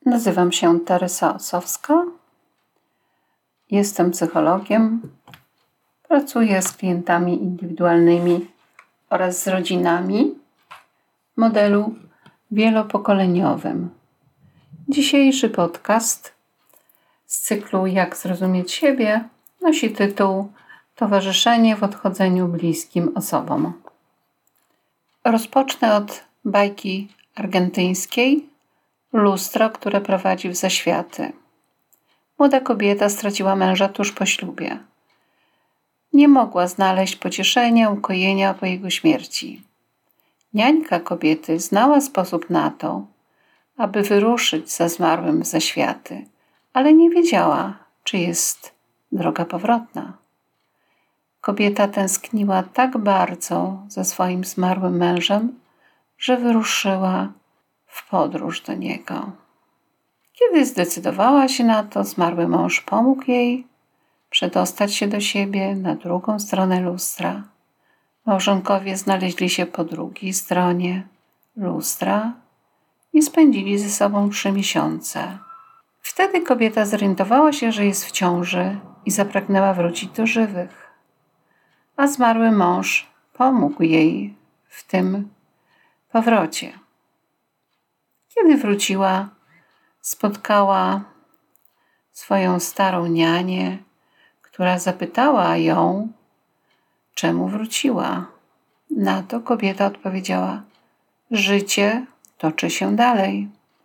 Nazywam się Terysa Osowska. Jestem psychologiem. Pracuję z klientami indywidualnymi oraz z rodzinami w modelu wielopokoleniowym. Dzisiejszy podcast z cyklu Jak zrozumieć siebie nosi tytuł Towarzyszenie w odchodzeniu bliskim osobom. Rozpocznę od bajki argentyńskiej Lustro, które prowadzi w zaświaty. Młoda kobieta straciła męża tuż po ślubie. Nie mogła znaleźć pocieszenia, ukojenia po jego śmierci. Niańka kobiety znała sposób na to, aby wyruszyć za zmarłym w zaświaty, ale nie wiedziała, czy jest droga powrotna. Kobieta tęskniła tak bardzo za swoim zmarłym mężem, że wyruszyła w podróż do niego. Kiedy zdecydowała się na to, zmarły mąż pomógł jej przedostać się do siebie na drugą stronę lustra. Małżonkowie znaleźli się po drugiej stronie lustra i spędzili ze sobą 3 miesiące. Wtedy kobieta zorientowała się, że jest w ciąży i zapragnęła wrócić do żywych. A zmarły mąż pomógł jej w tym powrocie. Kiedy wróciła, spotkała swoją starą nianię, która zapytała ją, czemu wróciła. Na to kobieta odpowiedziała: życie toczy się dalej.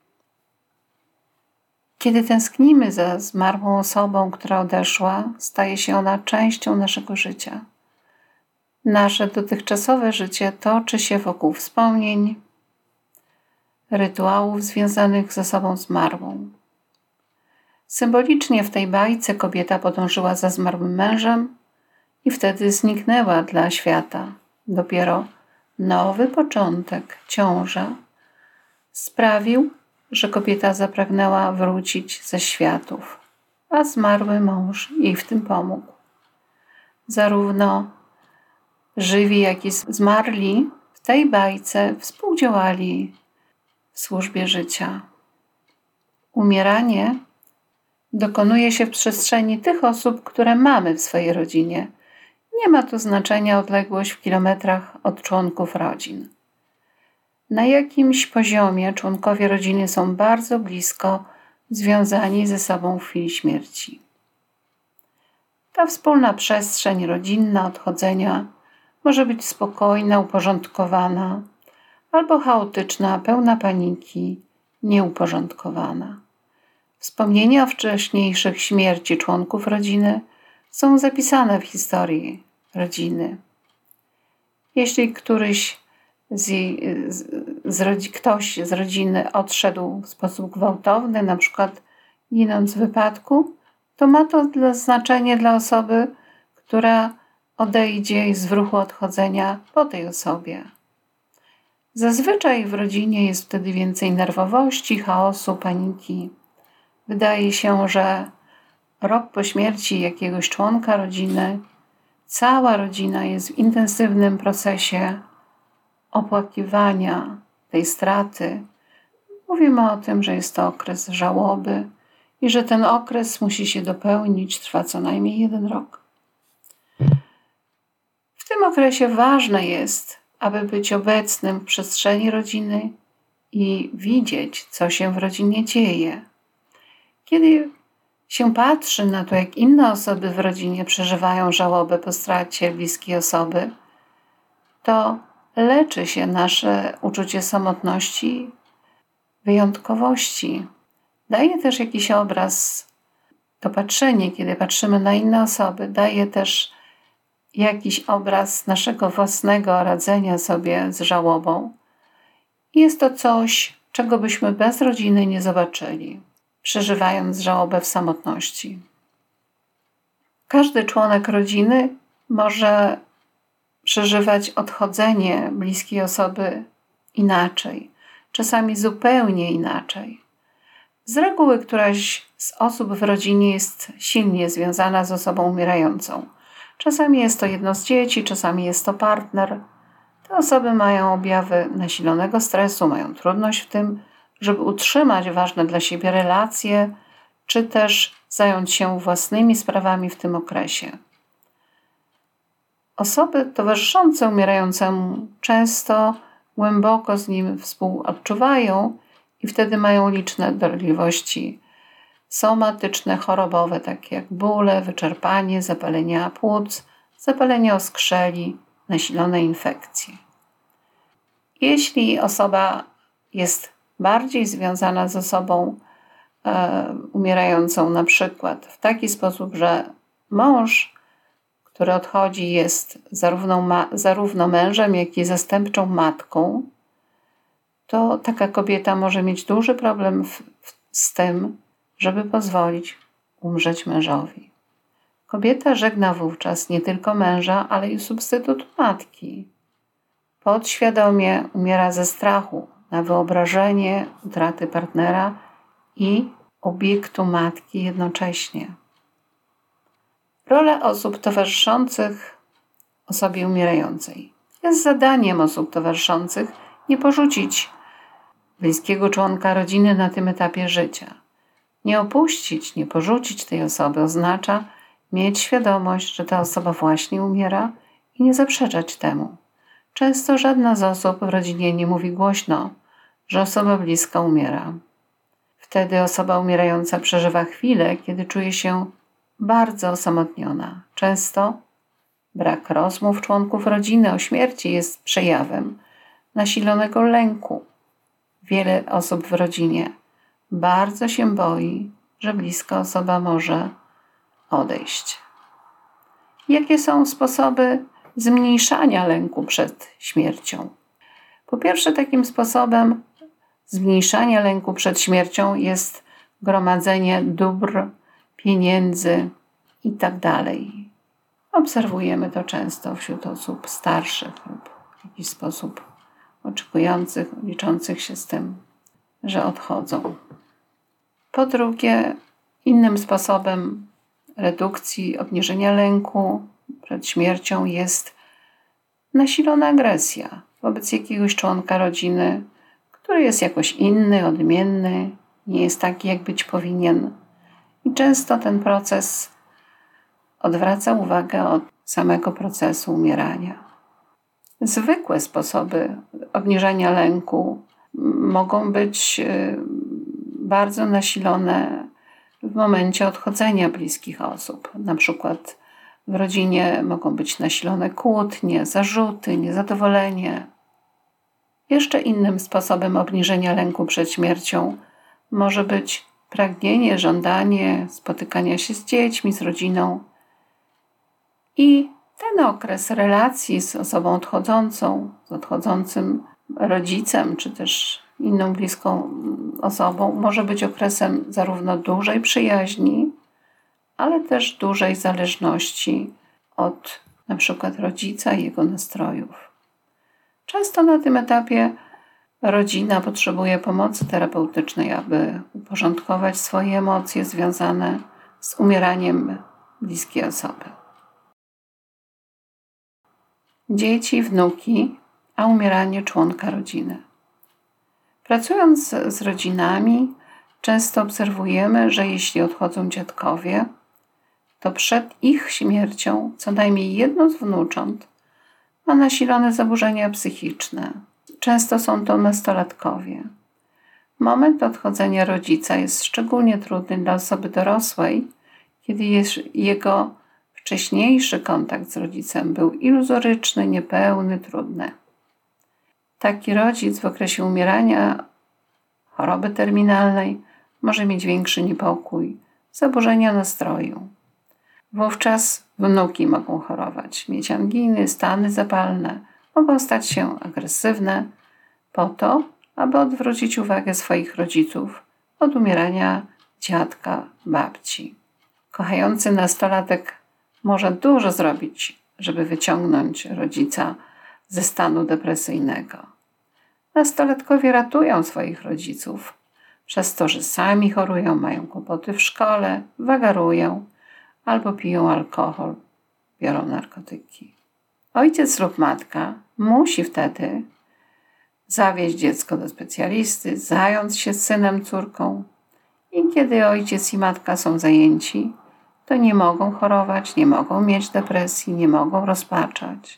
Kiedy tęsknimy za zmarłą osobą, która odeszła, staje się ona częścią naszego życia. Nasze dotychczasowe życie toczy się wokół wspomnień, rytuałów związanych z osobą zmarłą. Symbolicznie w tej bajce kobieta podążyła za zmarłym mężem i wtedy zniknęła dla świata. Dopiero nowy początek, ciąża, sprawił, że kobieta zapragnęła wrócić ze światów, a zmarły mąż jej w tym pomógł. Zarówno żywi, jak i zmarli w tej bajce współdziałali w służbie życia. Umieranie dokonuje się w przestrzeni tych osób, które mamy w swojej rodzinie. Nie ma tu znaczenia odległość w kilometrach od członków rodzin. Na jakimś poziomie członkowie rodziny są bardzo blisko związani ze sobą w chwili śmierci. Ta wspólna przestrzeń rodzinna odchodzenia może być spokojna, uporządkowana, albo chaotyczna, pełna paniki, nieuporządkowana. Wspomnienia o wcześniejszych śmierci członków rodziny są zapisane w historii rodziny. Jeśli ktoś z rodziny odszedł w sposób gwałtowny, na przykład ginąc w wypadku, to ma to znaczenie dla osoby, która odejdzie z ruchu odchodzenia po tej osobie. Zazwyczaj w rodzinie jest wtedy więcej nerwowości, chaosu, paniki. Wydaje się, że rok po śmierci jakiegoś członka rodziny, cała rodzina jest w intensywnym procesie opłakiwania tej straty. Mówimy o tym, że jest to okres żałoby i że ten okres musi się dopełnić, trwa co najmniej 1 rok. W tym okresie ważne jest, aby być obecnym w przestrzeni rodziny i widzieć, co się w rodzinie dzieje. Kiedy się patrzy na to, jak inne osoby w rodzinie przeżywają żałobę po stracie bliskiej osoby, to leczy się nasze uczucie samotności, wyjątkowości. Daje też jakiś obraz, to patrzenie, kiedy patrzymy na inne osoby, daje też jakiś obraz naszego własnego radzenia sobie z żałobą. Jest to coś, czego byśmy bez rodziny nie zobaczyli, przeżywając żałobę w samotności. Każdy członek rodziny może przeżywać odchodzenie bliskiej osoby inaczej, czasami zupełnie inaczej. Z reguły któraś z osób w rodzinie jest silnie związana z osobą umierającą. Czasami jest to jedno z dzieci, czasami jest to partner. Te osoby mają objawy nasilonego stresu, mają trudność w tym, żeby utrzymać ważne dla siebie relacje, czy też zająć się własnymi sprawami w tym okresie. Osoby towarzyszące umierającemu często głęboko z nim współodczuwają i wtedy mają liczne dolegliwości somatyczne, chorobowe, takie jak bóle, wyczerpanie, zapalenia płuc, zapalenie oskrzeli, nasilone infekcje. Jeśli osoba jest bardziej związana z osobą umierającą, na przykład w taki sposób, że mąż, który odchodzi, jest zarówno mężem, jak i zastępczą matką, to taka kobieta może mieć duży problem z tym, żeby pozwolić umrzeć mężowi. Kobieta żegna wówczas nie tylko męża, ale i substytut matki. Podświadomie umiera ze strachu na wyobrażenie utraty partnera i obiektu matki jednocześnie. Rola osób towarzyszących osobie umierającej. Jest zadaniem osób towarzyszących nie porzucić bliskiego członka rodziny na tym etapie życia. Nie opuścić, nie porzucić tej osoby oznacza mieć świadomość, że ta osoba właśnie umiera i nie zaprzeczać temu. Często żadna z osób w rodzinie nie mówi głośno, że osoba bliska umiera. Wtedy osoba umierająca przeżywa chwilę, kiedy czuje się bardzo osamotniona. Często brak rozmów członków rodziny o śmierci jest przejawem nasilonego lęku. Wiele osób w rodzinie bardzo się boi, że bliska osoba może odejść. Jakie są sposoby zmniejszania lęku przed śmiercią? Po pierwsze, takim sposobem zmniejszania lęku przed śmiercią jest gromadzenie dóbr, pieniędzy itd. Obserwujemy to często wśród osób starszych lub w jakiś sposób oczekujących, liczących się z tym, że odchodzą. Po drugie, innym sposobem redukcji, obniżenia lęku przed śmiercią jest nasilona agresja wobec jakiegoś członka rodziny, który jest jakoś inny, odmienny, nie jest taki, jak być powinien. I często ten proces odwraca uwagę od samego procesu umierania. Zwykłe sposoby obniżania lęku mogą być bardzo nasilone w momencie odchodzenia bliskich osób. Na przykład w rodzinie mogą być nasilone kłótnie, zarzuty, niezadowolenie. Jeszcze innym sposobem obniżenia lęku przed śmiercią może być pragnienie, żądanie spotykania się z dziećmi, z rodziną. I ten okres relacji z osobą odchodzącą, z odchodzącym rodzicem, czy też inną bliską osobą, może być okresem zarówno dużej przyjaźni, ale też dużej zależności od na przykład rodzica i jego nastrojów. Często na tym etapie rodzina potrzebuje pomocy terapeutycznej, aby uporządkować swoje emocje związane z umieraniem bliskiej osoby. Dzieci, wnuki, a umieranie członka rodziny. Pracując z rodzinami, często obserwujemy, że jeśli odchodzą dziadkowie, to przed ich śmiercią co najmniej jedno z wnucząt ma nasilone zaburzenia psychiczne. Często są to nastolatkowie. Moment odchodzenia rodzica jest szczególnie trudny dla osoby dorosłej, kiedy jego wcześniejszy kontakt z rodzicem był iluzoryczny, niepełny, trudny. Taki rodzic w okresie umierania, choroby terminalnej może mieć większy niepokój, zaburzenia nastroju. Wówczas wnuki mogą chorować, mieć anginy, stany zapalne, mogą stać się agresywne po to, aby odwrócić uwagę swoich rodziców od umierania dziadka, babci. Kochający nastolatek może dużo zrobić, żeby wyciągnąć rodzica ze stanu depresyjnego. Nastolatkowie ratują swoich rodziców przez to, że sami chorują, mają kłopoty w szkole, wagarują albo piją alkohol, biorą narkotyki. Ojciec lub matka musi wtedy zawieźć dziecko do specjalisty, zająć się synem, córką. I kiedy ojciec i matka są zajęci, to nie mogą chorować, nie mogą mieć depresji, nie mogą rozpaczać.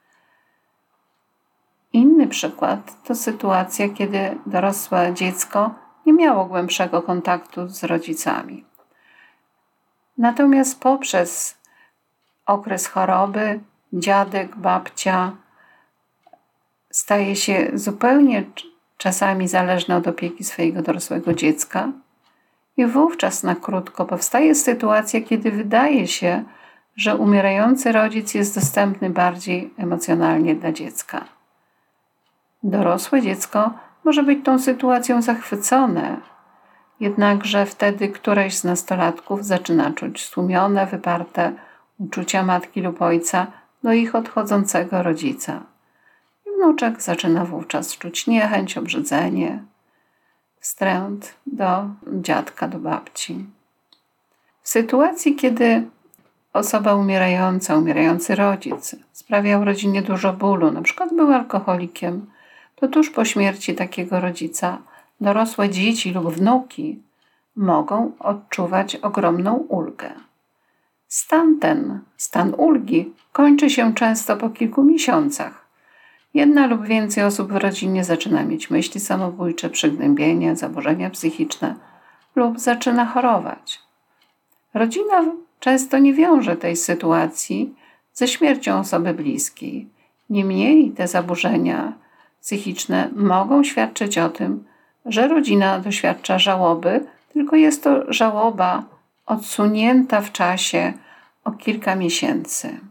Inny przykład to sytuacja, kiedy dorosłe dziecko nie miało głębszego kontaktu z rodzicami. Natomiast poprzez okres choroby dziadek, babcia staje się zupełnie czasami zależny od opieki swojego dorosłego dziecka i wówczas na krótko powstaje sytuacja, kiedy wydaje się, że umierający rodzic jest dostępny bardziej emocjonalnie dla dziecka. Dorosłe dziecko może być tą sytuacją zachwycone, jednakże wtedy któreś z nastolatków zaczyna czuć stłumione, wyparte uczucia matki lub ojca do ich odchodzącego rodzica. I wnuczek zaczyna wówczas czuć niechęć, obrzydzenie, wstręt do dziadka, do babci. W sytuacji, kiedy osoba umierająca, umierający rodzic sprawiał rodzinie dużo bólu, np. był alkoholikiem, to tuż po śmierci takiego rodzica dorosłe dzieci lub wnuki mogą odczuwać ogromną ulgę. Stan ulgi kończy się często po kilku miesiącach. Jedna lub więcej osób w rodzinie zaczyna mieć myśli samobójcze, przygnębienie, zaburzenia psychiczne lub zaczyna chorować. Rodzina często nie wiąże tej sytuacji ze śmiercią osoby bliskiej. Niemniej te zaburzenia psychiczne mogą świadczyć o tym, że rodzina doświadcza żałoby, tylko jest to żałoba odsunięta w czasie o kilka miesięcy.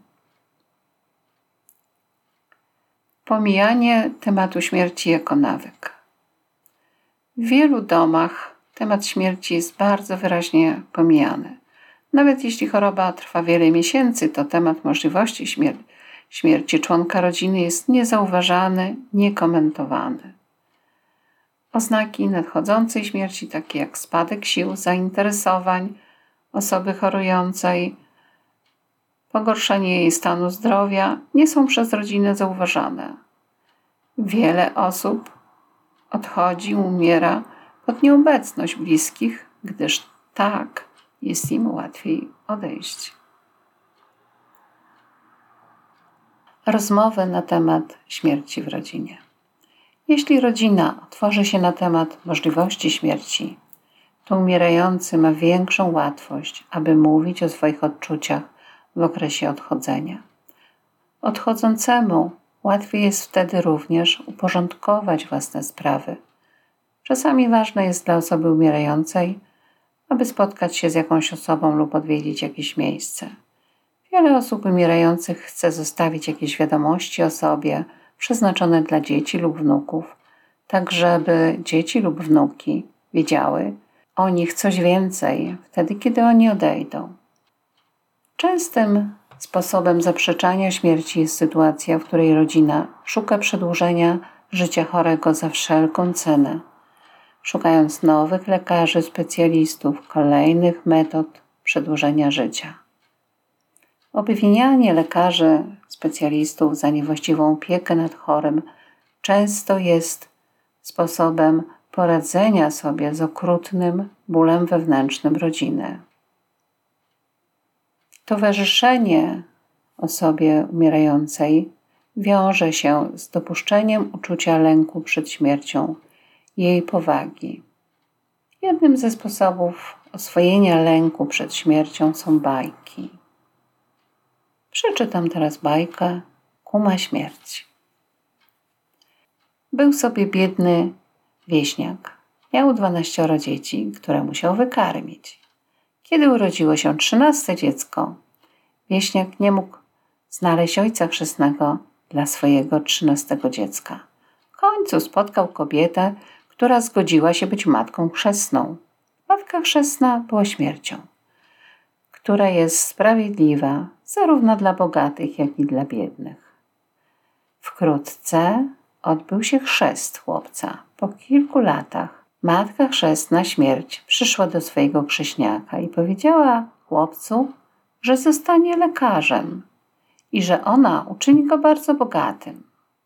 Pomijanie tematu śmierci jako nawyk. W wielu domach temat śmierci jest bardzo wyraźnie pomijany. Nawet jeśli choroba trwa wiele miesięcy, to temat możliwości śmierci członka rodziny jest niezauważany, niekomentowany. Oznaki nadchodzącej śmierci, takie jak spadek sił, zainteresowań osoby chorującej, pogorszenie jej stanu zdrowia, nie są przez rodzinę zauważane. Wiele osób odchodzi, umiera pod nieobecność bliskich, gdyż tak jest im łatwiej odejść. Rozmowy na temat śmierci w rodzinie. Jeśli rodzina otworzy się na temat możliwości śmierci, to umierający ma większą łatwość, aby mówić o swoich odczuciach w okresie odchodzenia. Odchodzącemu łatwiej jest wtedy również uporządkować własne sprawy. Czasami ważne jest dla osoby umierającej, aby spotkać się z jakąś osobą lub odwiedzić jakieś miejsce. Wiele osób umierających chce zostawić jakieś wiadomości o sobie przeznaczone dla dzieci lub wnuków, tak żeby dzieci lub wnuki wiedziały o nich coś więcej wtedy, kiedy oni odejdą. Częstym sposobem zaprzeczania śmierci jest sytuacja, w której rodzina szuka przedłużenia życia chorego za wszelką cenę, szukając nowych lekarzy, specjalistów, kolejnych metod przedłużenia życia. Obwinianie lekarzy, specjalistów za niewłaściwą opiekę nad chorym często jest sposobem poradzenia sobie z okrutnym bólem wewnętrznym rodziny. Towarzyszenie osobie umierającej wiąże się z dopuszczeniem uczucia lęku przed śmiercią, jej powagi. Jednym ze sposobów oswojenia lęku przed śmiercią są bajki. Przeczytam teraz bajkę Kuma śmierci. Był sobie biedny wieśniak. Miał 12 dzieci, które musiał wykarmić. Kiedy urodziło się 13 dziecko, wieśniak nie mógł znaleźć ojca chrzestnego dla swojego 13 dziecka. W końcu spotkał kobietę, która zgodziła się być matką chrzestną. Matka chrzestna była śmiercią, która jest sprawiedliwa zarówno dla bogatych, jak i dla biednych. Wkrótce odbył się chrzest chłopca. Po kilku latach matka chrzestna śmierć przyszła do swojego chrześniaka i powiedziała chłopcu, że zostanie lekarzem i że ona uczyni go bardzo bogatym.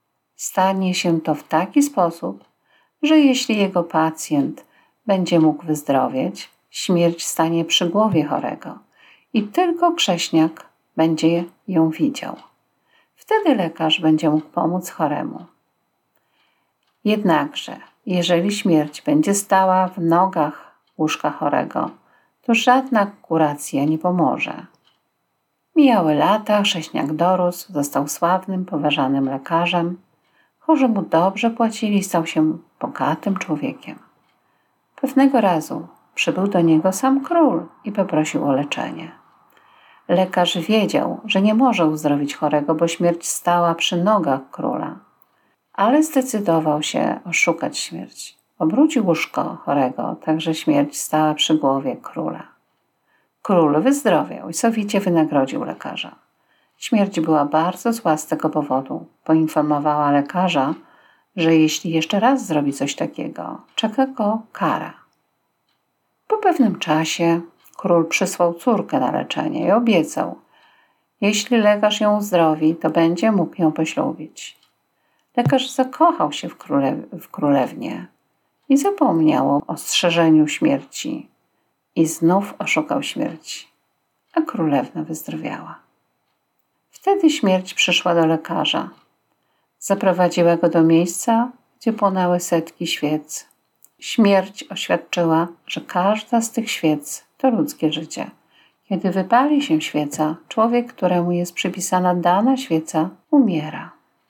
Stanie się to w taki sposób, że jeśli jego pacjent będzie mógł wyzdrowieć, śmierć stanie przy głowie chorego i tylko Krześniak będzie ją widział. Wtedy lekarz będzie mógł pomóc choremu. Jednakże, jeżeli śmierć będzie stała w nogach łóżka chorego, to żadna kuracja nie pomoże. Mijały lata, Krześniak dorósł, został sławnym, poważanym lekarzem. Chorzy mu dobrze płacili i stał się bogatym człowiekiem. Pewnego razu przybył do niego sam król i poprosił o leczenie. Lekarz wiedział, że nie może uzdrowić chorego, bo śmierć stała przy nogach króla. Ale zdecydował się oszukać śmierć. Obrócił łóżko chorego, tak że śmierć stała przy głowie króla. Król wyzdrowiał i sowicie wynagrodził lekarza. Śmierć była bardzo zła z tego powodu. Poinformowała lekarza, że jeśli jeszcze raz zrobi coś takiego, czeka go kara. Po pewnym czasie król przysłał córkę na leczenie i obiecał, jeśli lekarz ją uzdrowi, to będzie mógł ją poślubić. Lekarz zakochał się w królewnie i zapomniał o ostrzeżeniu śmierci i znów oszukał śmierć, a królewna wyzdrowiała. Wtedy śmierć przyszła do lekarza. Zaprowadziła go do miejsca, gdzie płonęły setki świec. Śmierć oświadczyła, że każda z tych świec to ludzkie życie. Kiedy wypali się świeca, człowiek, któremu jest przypisana dana świeca, umiera.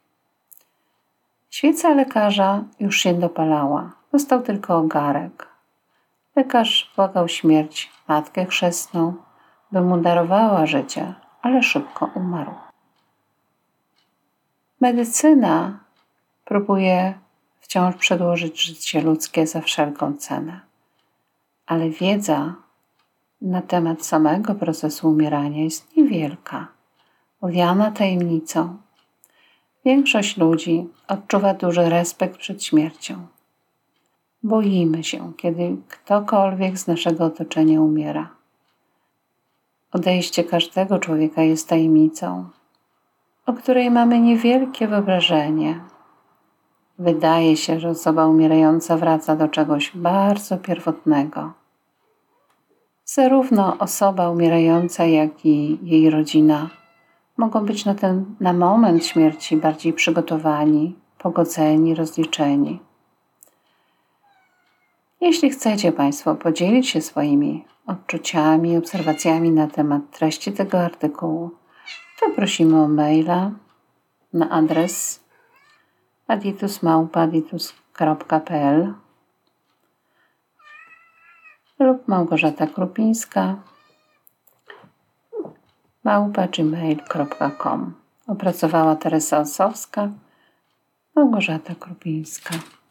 Świeca lekarza już się dopalała. Został tylko ogarek. Lekarz błagał śmierć, matkę chrzestną, by mu darowała życie, ale szybko umarł. Medycyna próbuje wciąż przedłużyć życie ludzkie za wszelką cenę, ale wiedza na temat samego procesu umierania jest niewielka, owiana tajemnicą. Większość ludzi odczuwa duży respekt przed śmiercią. Boimy się, kiedy ktokolwiek z naszego otoczenia umiera. Odejście każdego człowieka jest tajemnicą, o której mamy niewielkie wyobrażenie. Wydaje się, że osoba umierająca wraca do czegoś bardzo pierwotnego. Zarówno osoba umierająca, jak i jej rodzina mogą być na moment śmierci bardziej przygotowani, pogodzeni, rozliczeni. Jeśli chcecie Państwo podzielić się swoimi odczuciami, obserwacjami na temat treści tego artykułu, to prosimy o maila na adres aditus@aditus.pl lub Małgorzata Krupińska @gmail.com. Opracowała Teresa Osowska, Małgorzata Krupińska.